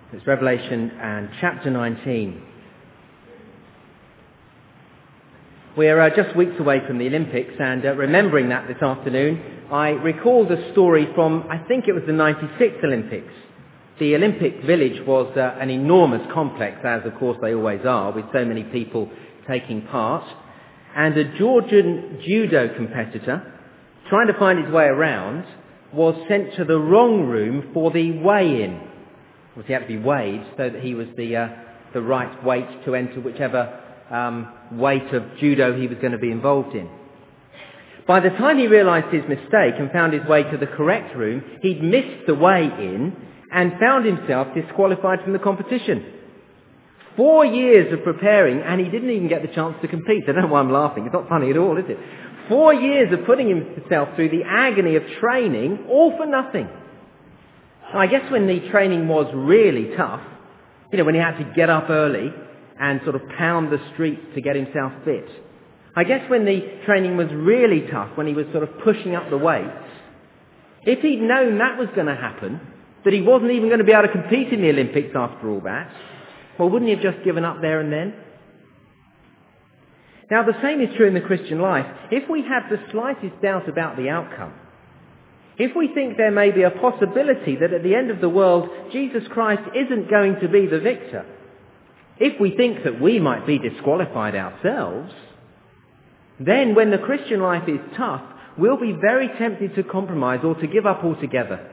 It's Revelation and chapter 19. We're just weeks away from the Olympics, and remembering that this afternoon, I recalled a story from, I think it was the 96 Olympics. The Olympic Village was an enormous complex, as of course they always are, with so many people taking part. And a Georgian judo competitor, trying to find his way around, was sent to the wrong room for the weigh-in. He had to be weighed so that he was the right weight to enter whichever weight of judo he was going to be involved in. By the time he realised his mistake and found his way to the correct room, he'd missed the weigh-in and found himself disqualified from the competition. 4 years of preparing, and he didn't even get the chance to compete. I don't know why I'm laughing. It's not funny at all, is it? 4 years of putting himself through the agony of training, all for nothing. I guess when the training was really tough, when he had to get up early and sort of pound the streets to get himself fit. I guess when the training was really tough, when he was sort of pushing up the weights, if he'd known that was going to happen, that he wasn't even going to be able to compete in the Olympics after all that, well, wouldn't he have just given up there and then? Now, the same is true in the Christian life. If we have the slightest doubt about the outcome, if we think there may be a possibility that at the end of the world, Jesus Christ isn't going to be the victor, if we think that we might be disqualified ourselves, then when the Christian life is tough, we'll be very tempted to compromise or to give up altogether.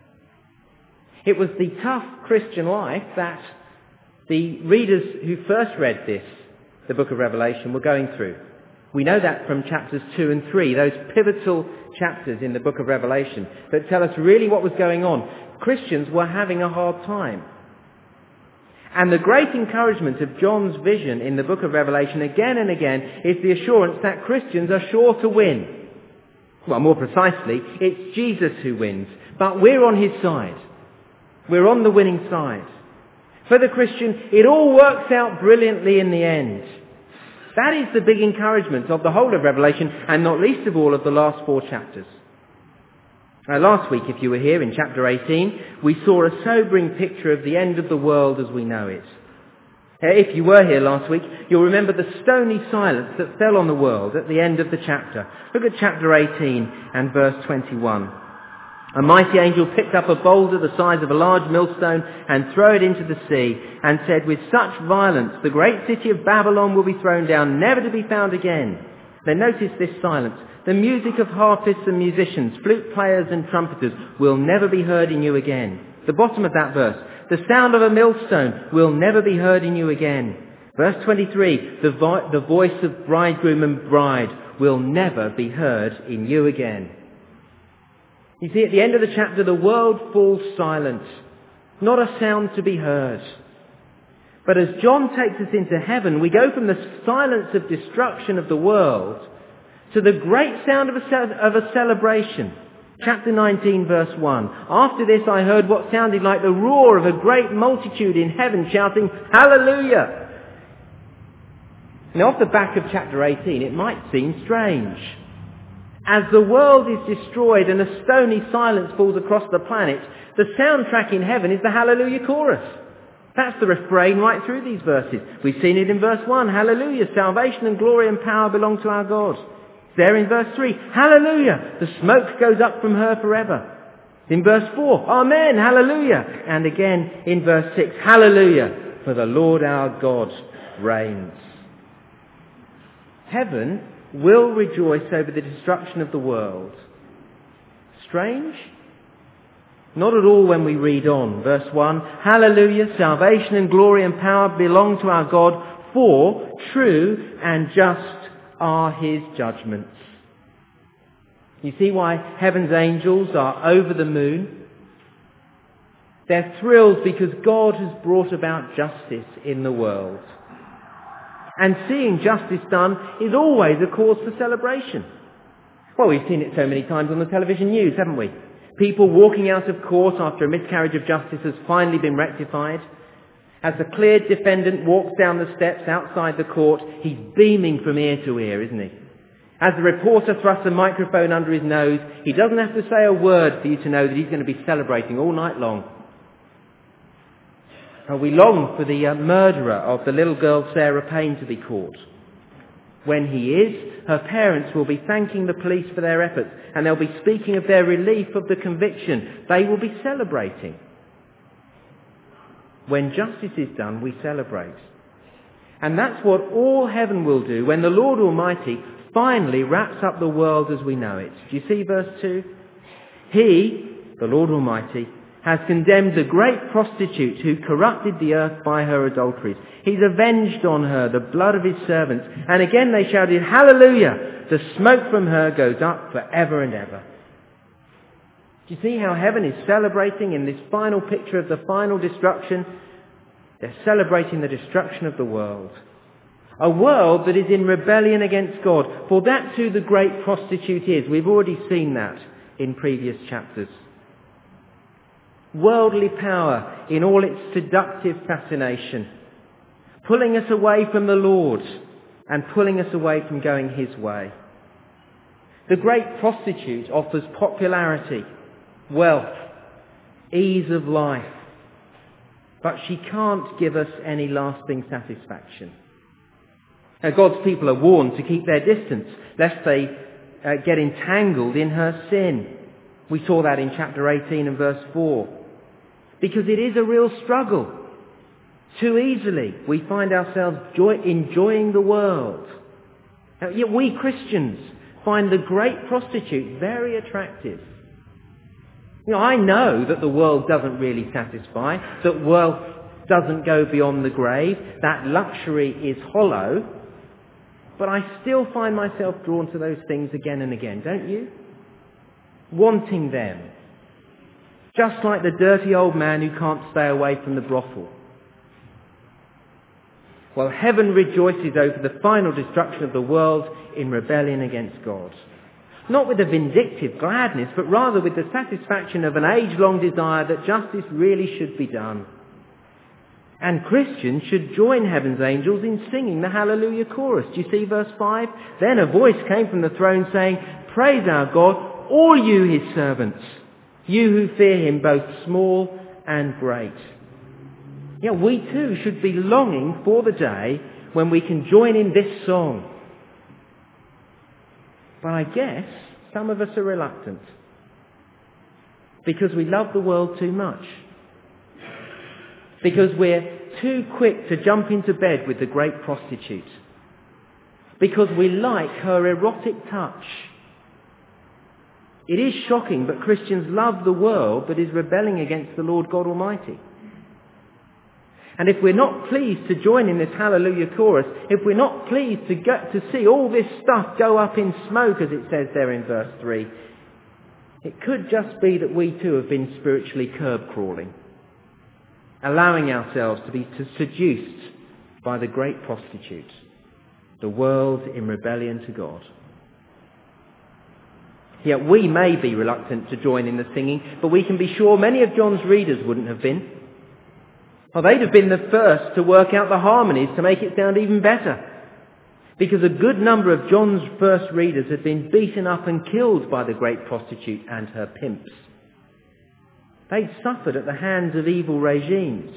It was the tough Christian life that the readers who first read this, the book of Revelation, were going through. We know that from chapters 2 and 3, those pivotal chapters in the book of Revelation that tell us really what was going on. Christians were having a hard time. And the great encouragement of John's vision in the book of Revelation again and again is the assurance that Christians are sure to win. Well, more precisely, it's Jesus who wins, but we're on his side. We're on the winning side. For the Christian, it all works out brilliantly in the end. That is the big encouragement of the whole of Revelation, and not least of all of the last 4 chapters. Now, last week, if you were here in chapter 18, we saw a sobering picture of the end of the world as we know it. If you were here last week, you'll remember the stony silence that fell on the world at the end of the chapter. Look at chapter 18 and verse 21. A mighty angel picked up a boulder the size of a large millstone and threw it into the sea, and said, "With such violence the great city of Babylon will be thrown down, never to be found again." Then notice this silence. The music of harpists and musicians, flute players and trumpeters will never be heard in you again. The bottom of that verse. The sound of a millstone will never be heard in you again. Verse 23. The voice of bridegroom and bride will never be heard in you again. You see, at the end of the chapter, the world falls silent. Not a sound to be heard. But as John takes us into heaven, we go from the silence of destruction of the world to the great sound of a celebration. Chapter 19, verse 1. After this I heard what sounded like the roar of a great multitude in heaven shouting, "Hallelujah!" Now, off the back of chapter 18, it might seem strange. As the world is destroyed and a stony silence falls across the planet, the soundtrack in heaven is the Hallelujah chorus. That's the refrain right through these verses. We've seen it in verse 1. Hallelujah, salvation and glory and power belong to our God. There in verse 3. Hallelujah, the smoke goes up from her forever. In verse 4. Amen, hallelujah. And again in verse 6. Hallelujah, for the Lord our God reigns. Heaven will rejoice over the destruction of the world. Strange? Not at all when we read on. Verse 1, hallelujah, salvation and glory and power belong to our God, for true and just are his judgments. You see why heaven's angels are over the moon? They're thrilled because God has brought about justice in the world. And seeing justice done is always a cause for celebration. Well, we've seen it so many times on the television news, haven't we? People walking out of court after a miscarriage of justice has finally been rectified. As the cleared defendant walks down the steps outside the court, he's beaming from ear to ear, isn't he? As the reporter thrusts a microphone under his nose, he doesn't have to say a word for you to know that he's going to be celebrating all night long. We long for the murderer of the little girl Sarah Payne to be caught. When he is, her parents will be thanking the police for their efforts, and they'll be speaking of their relief of the conviction. They will be celebrating. When justice is done, we celebrate. And that's what all heaven will do when the Lord Almighty finally wraps up the world as we know it. Do you see verse 2? He, the Lord Almighty, has condemned the great prostitute who corrupted the earth by her adulteries. He's avenged on her the blood of his servants. And again they shouted, Hallelujah! The smoke from her goes up forever and ever. Do you see how heaven is celebrating in this final picture of the final destruction? They're celebrating the destruction of the world. A world that is in rebellion against God. For that's who the great prostitute is. We've already seen that in previous chapters. Worldly power in all its seductive fascination, pulling us away from the Lord and pulling us away from going his way. The great prostitute offers popularity, wealth, ease of life, but she can't give us any lasting satisfaction. Now, God's people are warned to keep their distance, lest they get entangled in her sin. We saw that in chapter 18 and verse 4. Because it is a real struggle. Too easily we find ourselves enjoying the world. Now, yet we Christians find the great prostitute very attractive. I know that the world doesn't really satisfy, that wealth doesn't go beyond the grave, that luxury is hollow, but I still find myself drawn to those things again and again, don't you? Wanting them. Just like the dirty old man who can't stay away from the brothel. Well, heaven rejoices over the final destruction of the world in rebellion against God. Not with a vindictive gladness, but rather with the satisfaction of an age-long desire that justice really should be done. And Christians should join heaven's angels in singing the Hallelujah chorus. Do you see verse 5? Then a voice came from the throne saying, Praise our God, all you his servants, you who fear him, both small and great. Yeah, we too should be longing for the day when we can join in this song. But I guess some of us are reluctant because we love the world too much. Because we're too quick to jump into bed with the great prostitute. Because we like her erotic touch. It is shocking, but Christians love the world that is rebelling against the Lord God Almighty. And if we're not pleased to join in this Hallelujah chorus, if we're not pleased to get to see all this stuff go up in smoke, as it says there in verse 3, it could just be that we too have been spiritually curb crawling, allowing ourselves to be seduced by the great prostitute, the world in rebellion to God. Yet we may be reluctant to join in the singing, but we can be sure many of John's readers wouldn't have been. Well, they'd have been the first to work out the harmonies to make it sound even better. Because a good number of John's first readers had been beaten up and killed by the great prostitute and her pimps. They'd suffered at the hands of evil regimes.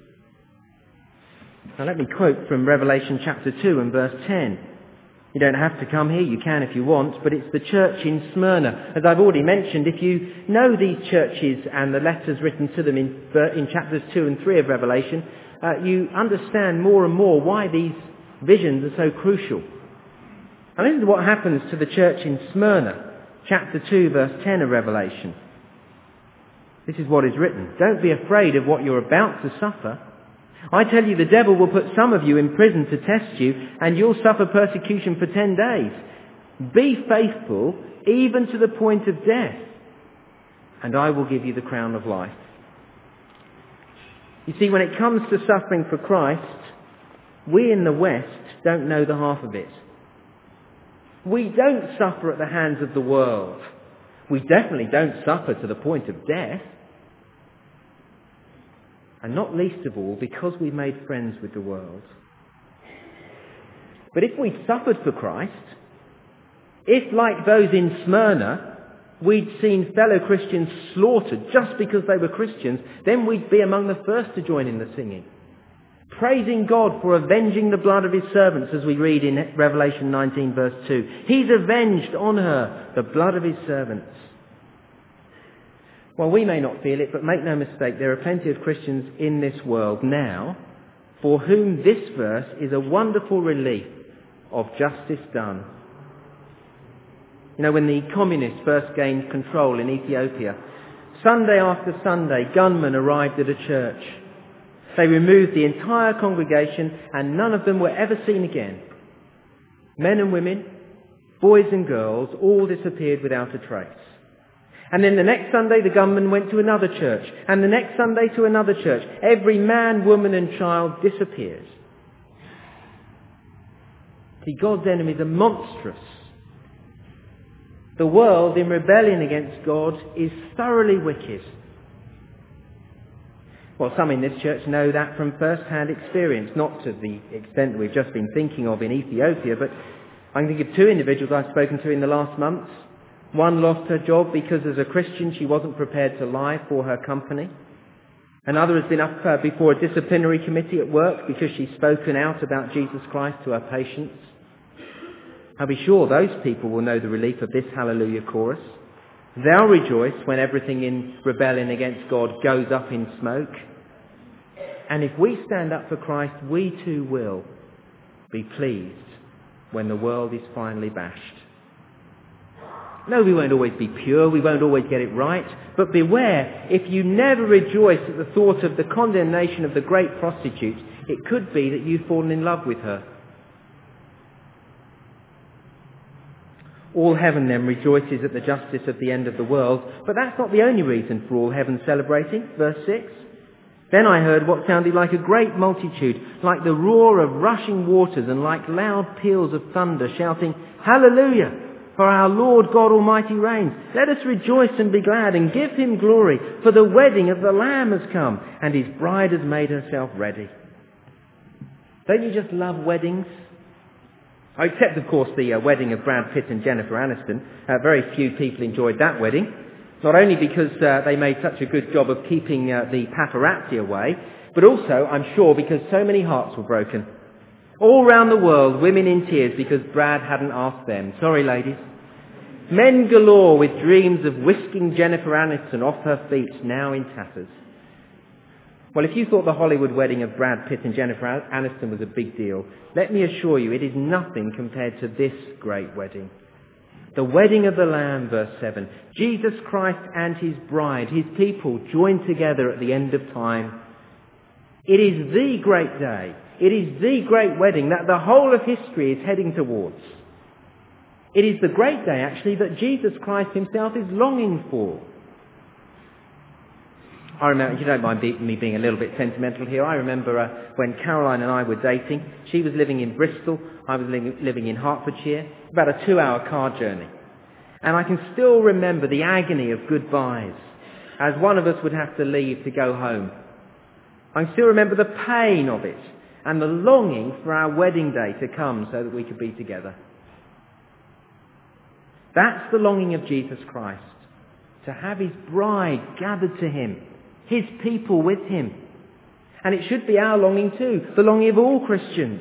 Now let me quote from Revelation chapter 2 and verse 10. You don't have to come here, you can if you want, but it's the church in Smyrna. As I've already mentioned, if you know these churches and the letters written to them in chapters 2 and 3 of Revelation, you understand more and more why these visions are so crucial. And this is what happens to the church in Smyrna, chapter 2, verse 10 of Revelation. This is what is written. Don't be afraid of what you're about to suffer. I tell you, the devil will put some of you in prison to test you, and you'll suffer persecution for 10 days. Be faithful, even to the point of death, and I will give you the crown of life. You see, when it comes to suffering for Christ, we in the West don't know the half of it. We don't suffer at the hands of the world. We definitely don't suffer to the point of death. And not least of all, because we've made friends with the world. But if we suffered for Christ, if, like those in Smyrna, we'd seen fellow Christians slaughtered just because they were Christians, then we'd be among the first to join in the singing. praising God for avenging the blood of his servants, as we read in Revelation 19 verse 2. He's avenged on her the blood of his servants. Well, we may not feel it, but make no mistake, there are plenty of Christians in this world now for whom this verse is a wonderful relief of justice done. You know, when the communists first gained control in Ethiopia, Sunday after Sunday, gunmen arrived at a church. They removed the entire congregation and none of them were ever seen again. Men and women, boys and girls, all disappeared without a trace. And then the next Sunday the gunman went to another church, and the next Sunday to another church. Every man, woman and child disappears. See, God's enemies are monstrous. The world in rebellion against God is thoroughly wicked. Well, some in this church know that from first-hand experience, not to the extent that we've just been thinking of in Ethiopia, but I can think of two individuals I've spoken to in the last months. One lost her job because as a Christian she wasn't prepared to lie for her company. Another has been up before a disciplinary committee at work because she's spoken out about Jesus Christ to her patients. I'll be sure those people will know the relief of this hallelujah chorus. They'll rejoice when everything in rebellion against God goes up in smoke. And if we stand up for Christ, we too will be pleased when the world is finally bashed. No, we won't always be pure, we won't always get it right, but beware, if you never rejoice at the thought of the condemnation of the great prostitute, it could be that you've fallen in love with her. All heaven then rejoices at the justice of the end of the world, but that's not the only reason for all heaven celebrating. Verse 6. Then I heard what sounded like a great multitude, like the roar of rushing waters and like loud peals of thunder, shouting, Hallelujah! For our Lord God Almighty reigns. Let us rejoice and be glad and give him glory, for the wedding of the Lamb has come, and his bride has made herself ready. Don't you just love weddings? Except, of course, the wedding of Brad Pitt and Jennifer Aniston. Very few people enjoyed that wedding. Not only because they made such a good job of keeping the paparazzi away, but also, I'm sure, because so many hearts were broken. All round the world, women in tears because Brad hadn't asked them. Sorry, ladies. Men galore with dreams of whisking Jennifer Aniston off her feet, now in tatters. Well, if you thought the Hollywood wedding of Brad Pitt and Jennifer Aniston was a big deal, let me assure you it is nothing compared to this great wedding. The wedding of the Lamb, verse 7. Jesus Christ and his bride, his people, joined together at the end of time. It is the great day. It is the great wedding that the whole of history is heading towards. It is the great day, actually, that Jesus Christ himself is longing for. I remember, you don't mind me being a little bit sentimental here, I remember when Caroline and I were dating, she was living in Bristol, I was living in Hertfordshire, about a 2-hour car journey. And I can still remember the agony of goodbyes, as one of us would have to leave to go home. I can still remember the pain of it, and the longing for our wedding day to come so that we could be together. That's the longing of Jesus Christ, to have his bride gathered to him, his people with him. And it should be our longing too, the longing of all Christians.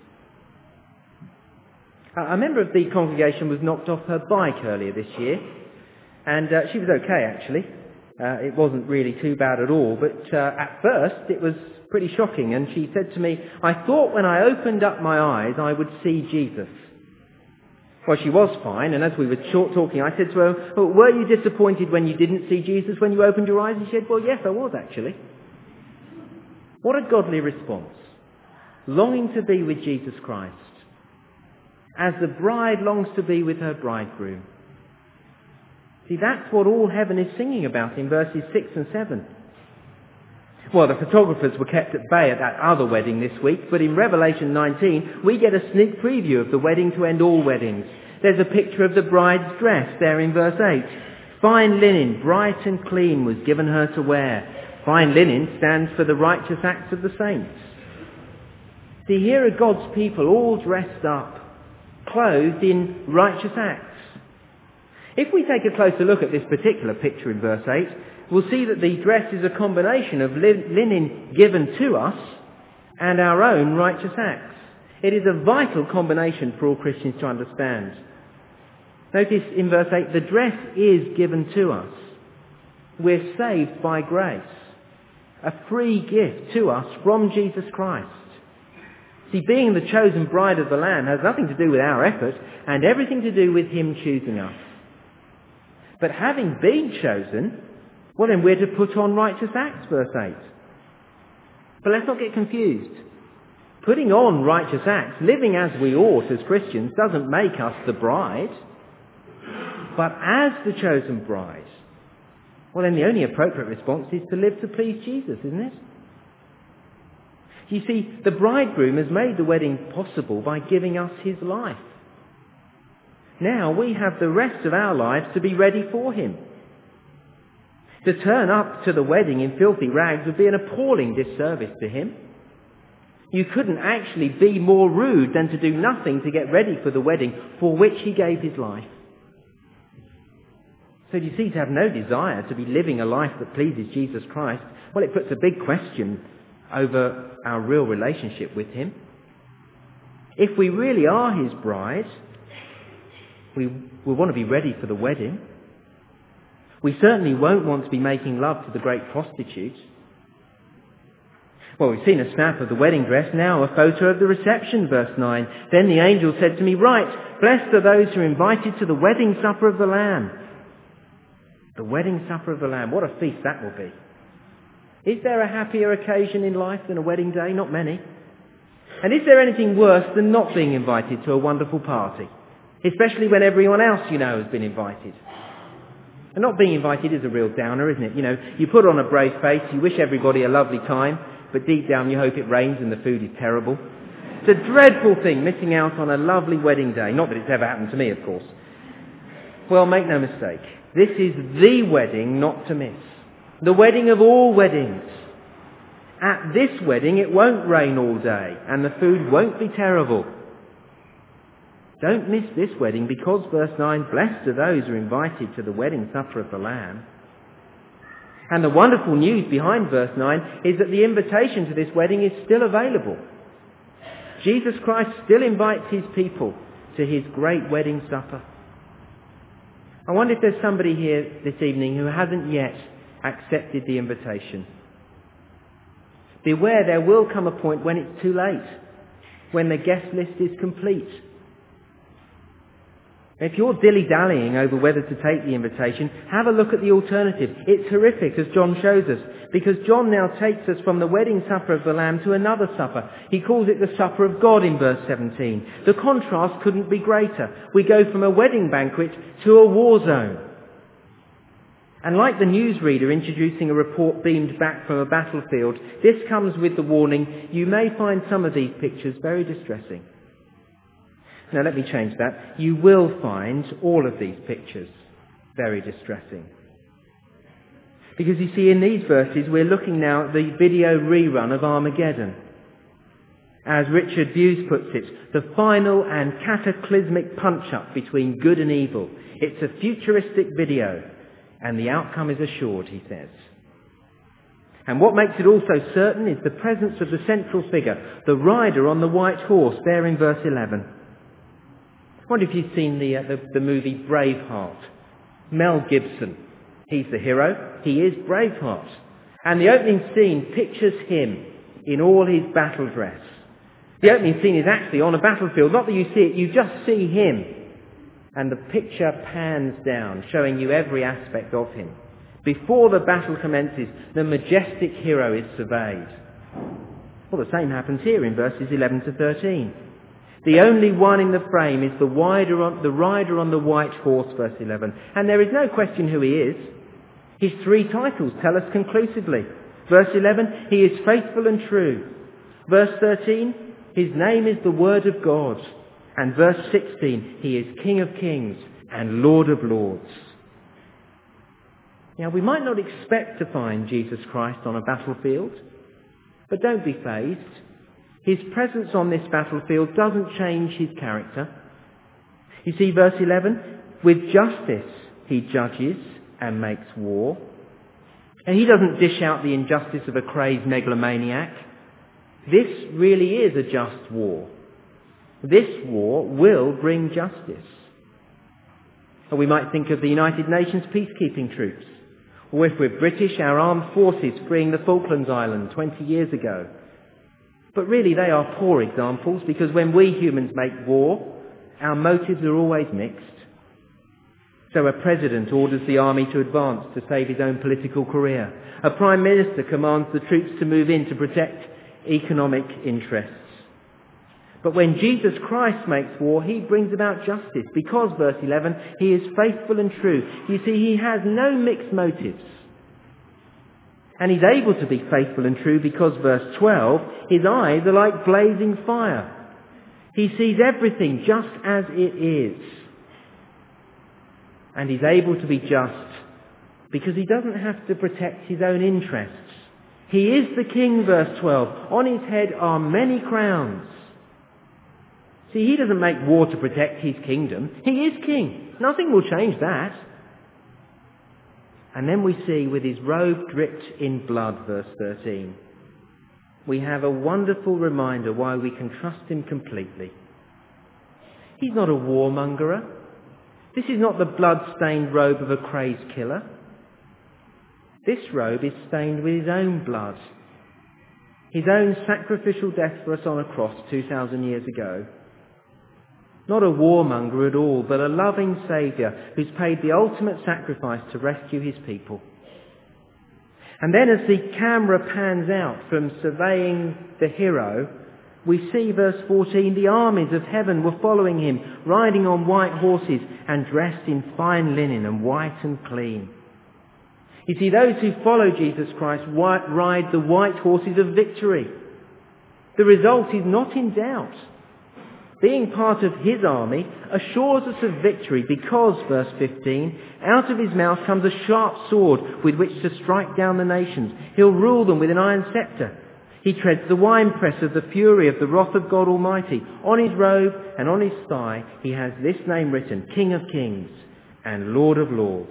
A member of the congregation was knocked off her bike earlier this year, and she was okay actually. It wasn't really too bad at all, but at first it was pretty shocking, and she said to me, I thought when I opened up my eyes I would see Jesus. Well, she was fine, and as we were talking, I said to her, well, were you disappointed when you didn't see Jesus when you opened your eyes? And she said, well, yes, I was actually. What a godly response. Longing to be with Jesus Christ, as the bride longs to be with her bridegroom. See, that's what all heaven is singing about in verses 6 and 7. Well, the photographers were kept at bay at that other wedding this week, but in Revelation 19, we get a sneak preview of the wedding to end all weddings. There's a picture of the bride's dress there in verse 8. Fine linen, bright and clean, was given her to wear. Fine linen stands for the righteous acts of the saints. See, here are God's people all dressed up, clothed in righteous acts. If we take a closer look at this particular picture in verse 8, we'll see that the dress is a combination of linen given to us and our own righteous acts. It is a vital combination for all Christians to understand. Notice in verse 8, the dress is given to us. We're saved by grace. A free gift to us from Jesus Christ. See, being the chosen bride of the Lamb has nothing to do with our effort and everything to do with him choosing us. But having been chosen, well then we're to put on righteous acts, verse 8. But let's not get confused. Putting on righteous acts, living as we ought as Christians, doesn't make us the bride. But as the chosen bride, well then the only appropriate response is to live to please Jesus, isn't it? You see, the bridegroom has made the wedding possible by giving us his life. Now we have the rest of our lives to be ready for him. To turn up to the wedding in filthy rags would be an appalling disservice to him. You couldn't actually be more rude than to do nothing to get ready for the wedding for which he gave his life. So do you see, to have no desire to be living a life that pleases Jesus Christ, well, it puts a big question over our real relationship with him. If we really are his bride, we want to be ready for the wedding. We certainly won't want to be making love to the great prostitute. Well, we've seen a snap of the wedding dress, now a photo of the reception, verse 9. Then the angel said to me, "Right, blessed are those who are invited to the wedding supper of the Lamb." The wedding supper of the Lamb, what a feast that will be. Is there a happier occasion in life than a wedding day? Not many. And is there anything worse than not being invited to a wonderful party? Especially when everyone else you know has been invited. And not being invited is a real downer, isn't it? You know, you put on a brave face, you wish everybody a lovely time, but deep down you hope it rains and the food is terrible. It's a dreadful thing, missing out on a lovely wedding day. Not that it's ever happened to me, of course. Well, make no mistake. This is the wedding not to miss. The wedding of all weddings. At this wedding it won't rain all day and the food won't be terrible. Don't miss this wedding because, verse 9, blessed are those who are invited to the wedding supper of the Lamb. And the wonderful news behind verse 9 is that the invitation to this wedding is still available. Jesus Christ still invites his people to his great wedding supper. I wonder if there's somebody here this evening who hasn't yet accepted the invitation. Beware, there will come a point when it's too late, when the guest list is complete. If you're dilly-dallying over whether to take the invitation, have a look at the alternative. It's horrific, as John shows us, because John now takes us from the wedding supper of the Lamb to another supper. He calls it the supper of God in verse 17. The contrast couldn't be greater. We go from a wedding banquet to a war zone. And like the newsreader introducing a report beamed back from a battlefield, this comes with the warning, you may find some of these pictures very distressing. Now let me change that. You will find all of these pictures very distressing. Because you see, in these verses we're looking now at the video rerun of Armageddon. As Richard Hughes puts it, the final and cataclysmic punch-up between good and evil. It's a futuristic video, and the outcome is assured, he says. And what makes it also certain is the presence of the central figure, the rider on the white horse, there in verse 11. I wonder if you've seen the movie Braveheart. Mel Gibson. He's the hero. He is Braveheart. And the opening scene pictures him in all his battle dress. The opening scene is actually on a battlefield. Not that you see it, you just see him. And the picture pans down, showing you every aspect of him. Before the battle commences, the majestic hero is surveyed. Well, the same happens here in verses 11 to 13. The only one in the frame is the rider on the white horse, verse 11. And there is no question who he is. His three titles tell us conclusively. Verse 11, he is faithful and true. Verse 13, his name is the Word of God. And verse 16, he is King of Kings and Lord of Lords. Now, we might not expect to find Jesus Christ on a battlefield, but don't be fazed. His presence on this battlefield doesn't change his character. You see, verse 11, with justice he judges and makes war. And he doesn't dish out the injustice of a crazed megalomaniac. This really is a just war. This war will bring justice. Or we might think of the United Nations peacekeeping troops. Or if we're British, our armed forces freeing the Falklands Islands 20 years ago. But really they are poor examples, because when we humans make war, our motives are always mixed. So a president orders the army to advance to save his own political career. A prime minister commands the troops to move in to protect economic interests. But when Jesus Christ makes war, he brings about justice, because, verse 11, he is faithful and true. You see, he has no mixed motives. And he's able to be faithful and true because, verse 12, his eyes are like blazing fire. He sees everything just as it is. And he's able to be just because he doesn't have to protect his own interests. He is the king, verse 12. On his head are many crowns. See, he doesn't make war to protect his kingdom. He is king. Nothing will change that. And then we see, with his robe dripped in blood, verse 13, we have a wonderful reminder why we can trust him completely. He's not a warmongerer. This is not the blood-stained robe of a crazed killer. This robe is stained with his own blood. His own sacrificial death for us on a cross 2,000 years ago. Not a warmonger at all, but a loving Saviour who's paid the ultimate sacrifice to rescue his people. And then as the camera pans out from surveying the hero, we see, verse 14, the armies of heaven were following him, riding on white horses and dressed in fine linen and white and clean. You see, those who follow Jesus Christ ride the white horses of victory. The result is not in doubt. Being part of his army assures us of victory because, verse 15, out of his mouth comes a sharp sword with which to strike down the nations. He'll rule them with an iron scepter. He treads the winepress of the fury of the wrath of God Almighty. On his robe and on his thigh he has this name written, King of Kings and Lord of Lords.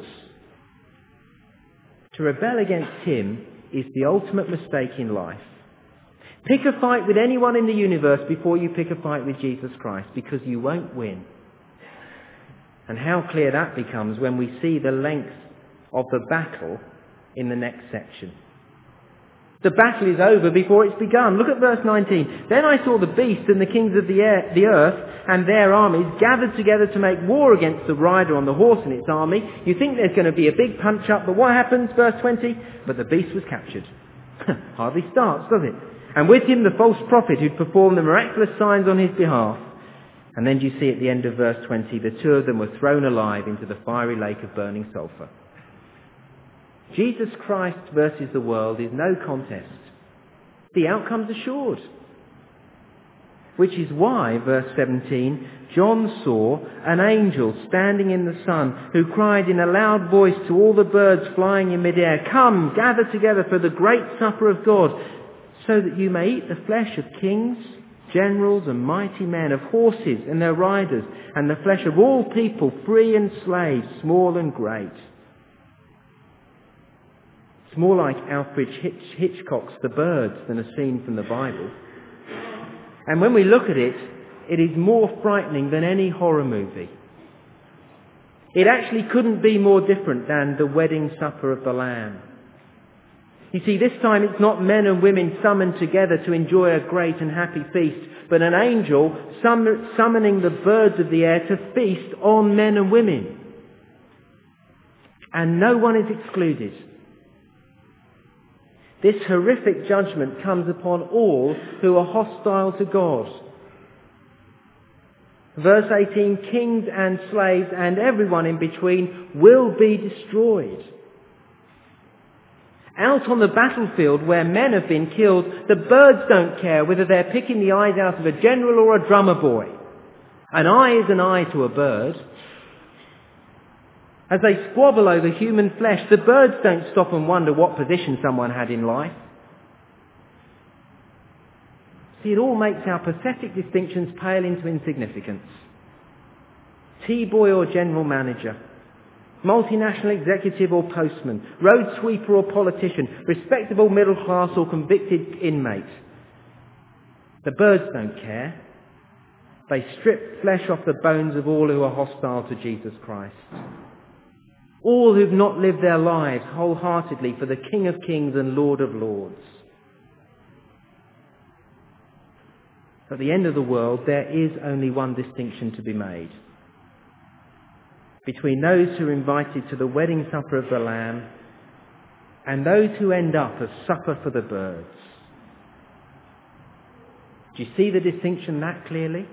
To rebel against him is the ultimate mistake in life. Pick a fight with anyone in the universe before you pick a fight with Jesus Christ, because you won't win. And how clear that becomes when we see the length of the battle in the next section. The battle is over before it's begun. Look at verse 19. Then I saw the beast and the kings of the earth and their armies gathered together to make war against the rider on the horse and its army. You think there's going to be a big punch-up, but what happens? Verse 20. But the beast was captured. Hardly starts, does it? And with him the false prophet who'd performed the miraculous signs on his behalf. And then do you see at the end of verse 20, the two of them were thrown alive into the fiery lake of burning sulphur. Jesus Christ versus the world is no contest. The outcome's assured. Which is why, verse 17, John saw an angel standing in the sun who cried in a loud voice to all the birds flying in midair, Come, gather together for the great supper of God, so that you may eat the flesh of kings, generals and mighty men, of horses and their riders, and the flesh of all people, free and slave, small and great. It's more like Alfred Hitchcock's The Birds than a scene from the Bible. And when we look at it, it is more frightening than any horror movie. It actually couldn't be more different than the wedding supper of the Lamb. You see, this time it's not men and women summoned together to enjoy a great and happy feast, but an angel summoning the birds of the air to feast on men and women. And no one is excluded. This horrific judgment comes upon all who are hostile to God. Verse 18, kings and slaves and everyone in between will be destroyed. Out on the battlefield where men have been killed, the birds don't care whether they're picking the eyes out of a general or a drummer boy. An eye is an eye to a bird. As they squabble over human flesh, the birds don't stop and wonder what position someone had in life. See, it all makes our pathetic distinctions pale into insignificance. Tea-boy or general manager, multinational executive or postman, road sweeper or politician, respectable middle class or convicted inmate. The birds don't care. They strip flesh off the bones of all who are hostile to Jesus Christ. All who've not lived their lives wholeheartedly for the King of Kings and Lord of Lords. At the end of the world, there is only one distinction to be made between those who are invited to the wedding supper of the Lamb and those who end up as supper for the birds. Do you see the distinction that clearly?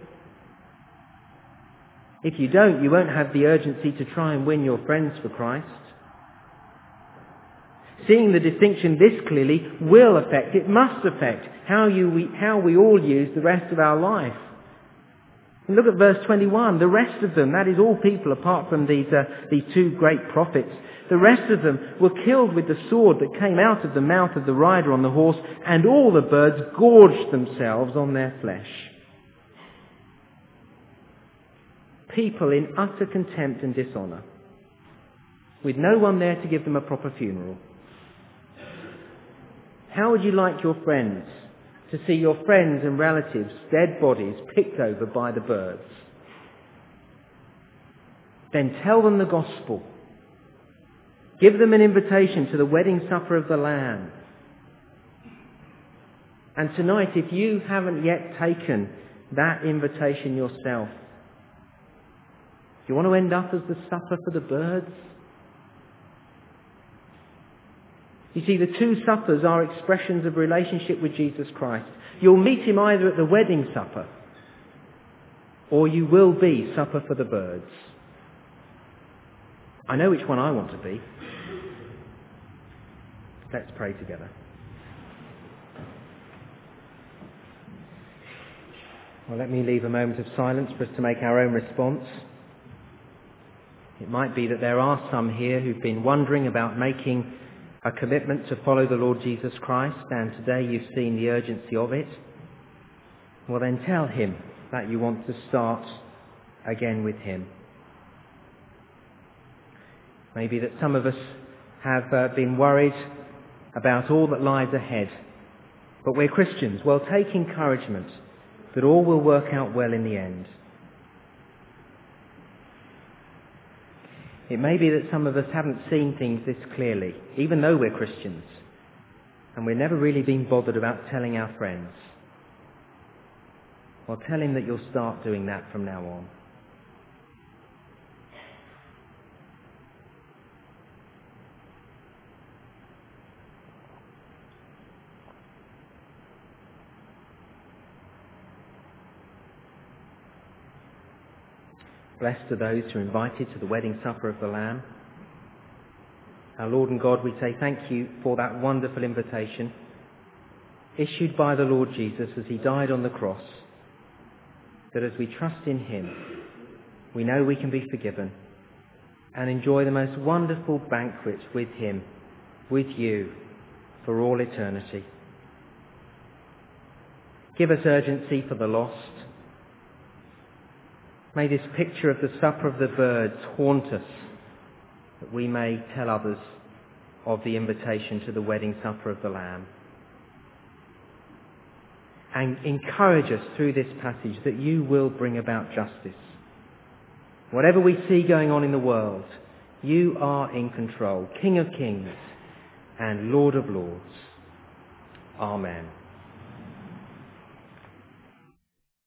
If you don't, you won't have the urgency to try and win your friends for Christ. Seeing the distinction this clearly will affect, it must affect, how we all use the rest of our life. And look at verse 21. The rest of them, that is all people apart from these two great prophets, the rest of them were killed with the sword that came out of the mouth of the rider on the horse, and all the birds gorged themselves on their flesh. People in utter contempt and dishonour, with no one there to give them a proper funeral. How would you like your friends to see your friends and relatives' dead bodies picked over by the birds? Then tell them the gospel. Give them an invitation to the wedding supper of the Lamb. And tonight, if you haven't yet taken that invitation yourself, do you want to end up as the supper for the birds? You see, the two suppers are expressions of relationship with Jesus Christ. You'll meet him either at the wedding supper, or you will be supper for the birds. I know which one I want to be. Let's pray together. Well, let me leave a moment of silence for us to make our own response. It might be that there are some here who've been wondering about making a commitment to follow the Lord Jesus Christ, and today you've seen the urgency of it. Well, then tell him that you want to start again with him. Maybe that some of us have been worried about all that lies ahead. But we're Christians. Well, take encouragement that all will work out well in the end. It may be that some of us haven't seen things this clearly, even though we're Christians, and we've never really been bothered about telling our friends. Well, tell him that you'll start doing that from now on. Blessed are those who are invited to the wedding supper of the Lamb. Our Lord and God, we say thank you for that wonderful invitation issued by the Lord Jesus as he died on the cross, that as we trust in him, we know we can be forgiven and enjoy the most wonderful banquet with him, with you, for all eternity. Give us urgency for the lost. May this picture of the supper of the birds haunt us, that we may tell others of the invitation to the wedding supper of the Lamb. And encourage us through this passage that you will bring about justice. Whatever we see going on in the world, you are in control, King of Kings and Lord of Lords. Amen.